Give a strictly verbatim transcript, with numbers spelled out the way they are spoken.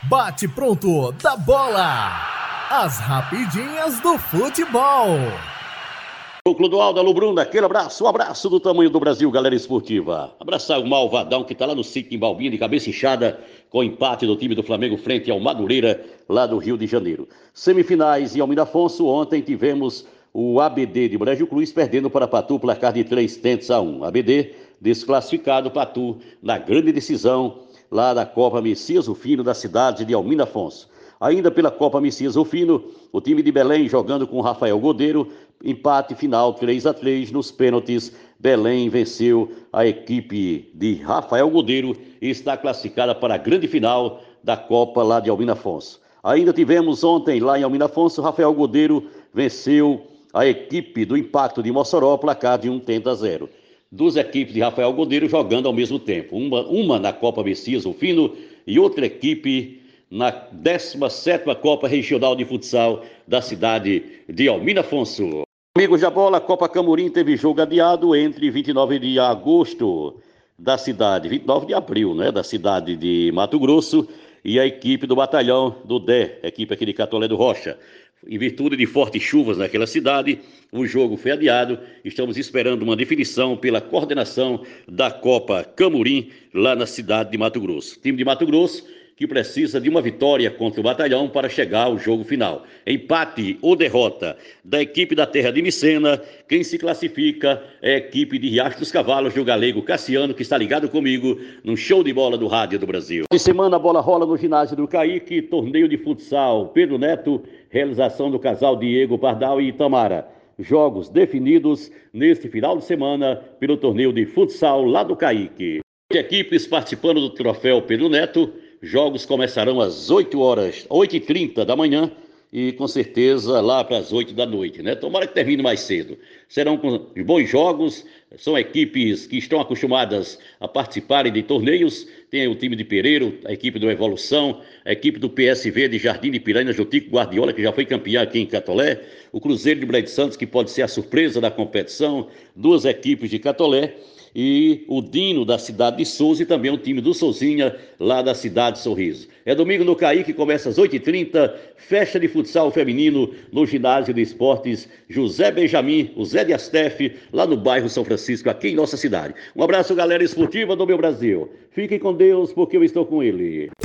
Bate pronto da bola. As rapidinhas do futebol. O Clodoaldo, alô Bruno, aquele abraço, um abraço do tamanho do Brasil, galera esportiva. Abraçar o Malvadão que tá lá no sítio em Balbinha, de cabeça inchada, com o empate do time do Flamengo frente ao Madureira, lá do Rio de Janeiro. Semifinais em Almir Afonso, ontem tivemos o A B D de Brejo Cruz perdendo para Patu, placar de três tentos a um. A B D desclassificado, Patu na grande decisão lá da Copa Messias Rufino da cidade de Almir Afonso. Ainda pela Copa Messias Rufino, o time de Belém jogando com Rafael Godeiro, empate final três a três nos pênaltis. Belém venceu a equipe de Rafael Godeiro e está classificada para a grande final da Copa lá de Almir Afonso. Ainda tivemos ontem lá em Almir Afonso, Rafael Godeiro venceu a equipe do Impacto de Mossoró, placar de um tento a zero. Duas equipes de Rafael Godeiro jogando ao mesmo tempo, uma, uma na Copa Messias Rufino e outra equipe na décima sétima Copa Regional de Futsal da cidade de Almir Afonso. Amigos da bola, Copa Camurim teve jogo adiado entre vinte e nove de agosto da cidade, vinte e nove de abril, né, da cidade de Mato Grosso, e a equipe do batalhão do D E, a equipe aqui de Catolé do Rocha. Em virtude de fortes chuvas naquela cidade, o jogo foi adiado. Estamos esperando uma definição pela coordenação da Copa Camurim lá na cidade de Mato Grosso. Time de Mato Grosso que precisa de uma vitória contra o Batalhão para chegar ao jogo final. Empate ou derrota da equipe da Terra de Micena, quem se classifica é a equipe de Riacho dos Cavalos do Galego Cassiano, que está ligado comigo no show de bola do Rádio do Brasil. De semana a bola rola no ginásio do Caíque, torneio de futsal Pedro Neto, realização do casal Diego Pardal e Itamara. Jogos definidos neste final de semana pelo torneio de futsal lá do Caíque. Equipes participando do troféu Pedro Neto. Jogos começarão às oito horas, oito e trinta da manhã e com certeza lá para as oito da noite, né? Tomara que termine mais cedo. Serão bons jogos, são equipes que estão acostumadas a participarem de torneios. Tem o time de Pereiro, a equipe do Evolução, a equipe do P S V de Jardim de Piranhas, do Tico Guardiola, que já foi campeão aqui em Catolé, o Cruzeiro de Brejo Santos, que pode ser a surpresa da competição, duas equipes de Catolé, e o Dino da cidade de Souza e também o time do Souzinha lá da cidade de Sorriso. É domingo no Caíque, começa às oito e trinta, festa de futsal feminino no ginásio de esportes José Benjamin, o Zé de Astef, lá no bairro São Francisco, aqui em nossa cidade. Um abraço, galera esportiva do meu Brasil. Fiquem com Deus, porque eu estou com ele.